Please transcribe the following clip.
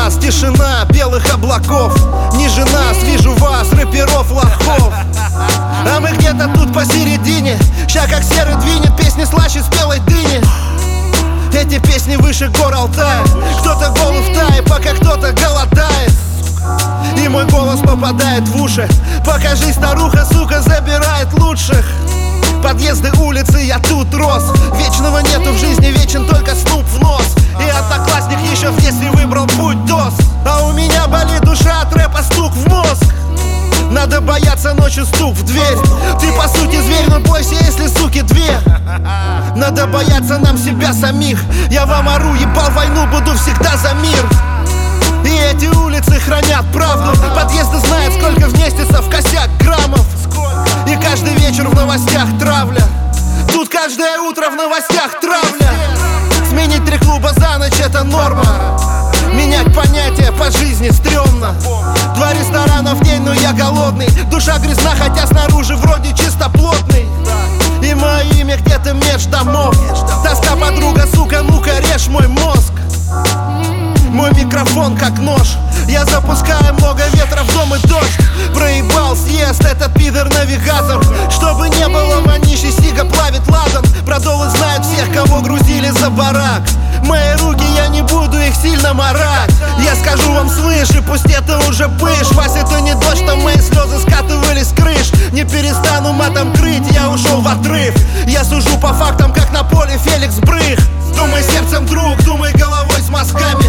нас тишина белых облаков. Ниже нас вижу вас, рэперов, лохов. А мы где-то тут посередине. Ща как серый двинет, песни слаще спелой дыни. Эти песни выше гор Алтая. Кто-то голый в тае, пока кто-то голодает. И мой голос попадает в уши. Покажи, старуха, сука, забирает лучших. Подъезды, улицы, я тут рос. Вечного нету в жизни, вечен только ступ в нос. И одноклассник еще в детстве выбрал путь ДОС. А у меня болит душа от рэпа, стук в мозг. Надо бояться ночью, стук в дверь. Ты по сути зверь, но бойся, если суки две. Надо бояться нам себя самих. Я вам ору, ебал войну, буду всегда за мир. И эти улицы хранят правду. Подъезды знают, сколько вместится в косяк граммов. И каждый вечер в новостях травля. Тут каждое утро в новостях травля. Сменить 3 клуба за ночь — это норма. Менять понятия по жизни стрёмно. 2 ресторана в день, но я голодный. Душа грязна, хотя снаружи вроде чистоплотный. И мое имя где-то меж домов. Тоска, подруга, сука, ну-ка режь мой мозг. Мой микрофон как нож. Я запускаю много ветра в дом и дождь. Проебал съезд этот пидор-навигатор. Чтобы не было вонищи, сига плавит ладан. Продолы знают всех, кого грузили за барак. Мои руки, я не буду их сильно марать. Я скажу вам свыше, пусть это уже пыш. Вась, это не дождь, там мои слезы скатывались с крыш. Не перестану матом крыть, я ушел в отрыв. Я сужу по фактам, как на поле Феликс Брых. Думай сердцем, друг, думай головой с мозгами.